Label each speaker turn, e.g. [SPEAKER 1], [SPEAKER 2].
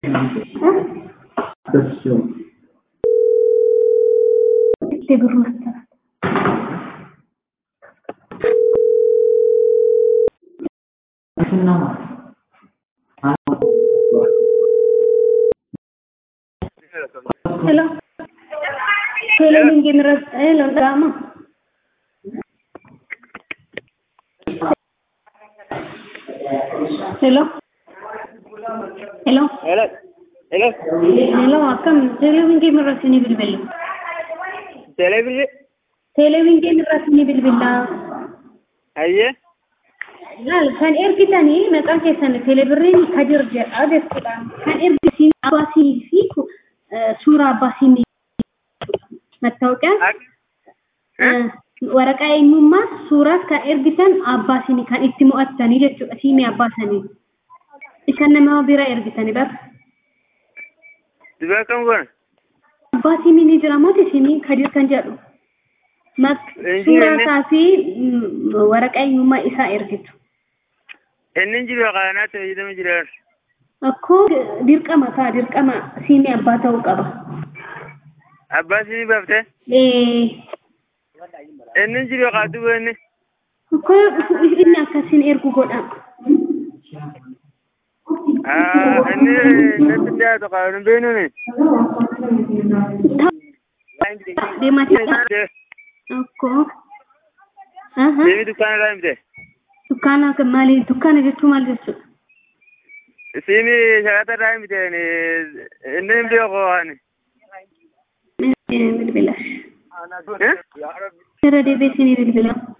[SPEAKER 1] Hello. Hello, Minginras. Hello, Rama. Hello. Hello.
[SPEAKER 2] Hello. Hello.
[SPEAKER 1] Hello, Akam. Hello, Minginras. Ni bilbil.
[SPEAKER 2] Television.
[SPEAKER 1] Hello, Minginras. Ni bilbil.
[SPEAKER 2] Aye.
[SPEAKER 1] Gal, kan erkitani maqaan keessan teleebirriin Kadir jedha jechuudha. Kan ergisiin Abbaasii fi suuraa Abbaasiin mattaawoqiyaan waraqaa eenyummaa suuraas kan ergisan Abbaasiin kan itti mo'attanii jechuudha. Siimii Abbaasanii. Isan nama bira ergitanii bar.
[SPEAKER 2] Dibaa kam goona?
[SPEAKER 1] Abbaasiin ni jira moo siimii Kadir kan jedhu. Suuraa isaa fi waraqaa eenyummaa isaa ergitu.
[SPEAKER 2] Inni jiru qaanaa ta'e jedhamu jira.
[SPEAKER 1] Akkoo dirqama siimii abbaa ta'uu qaba.
[SPEAKER 2] Abbaa siimii baaftee? Inni jiru qaatu inni.
[SPEAKER 1] Akkoo inni akkasiin ergu godha.
[SPEAKER 2] Inni natti dhiyaatu qaanu beenuuni.
[SPEAKER 1] Deematee. Akkoo.
[SPEAKER 2] Deemi dukkaana irraa himte?
[SPEAKER 1] Dukkaana maali? Dukkaana jechuun maal jechuudha?
[SPEAKER 2] Siimii shaqata irraa himte inni hin beeku waan.
[SPEAKER 1] Bilbila. Sirra deebiisinii bilbila.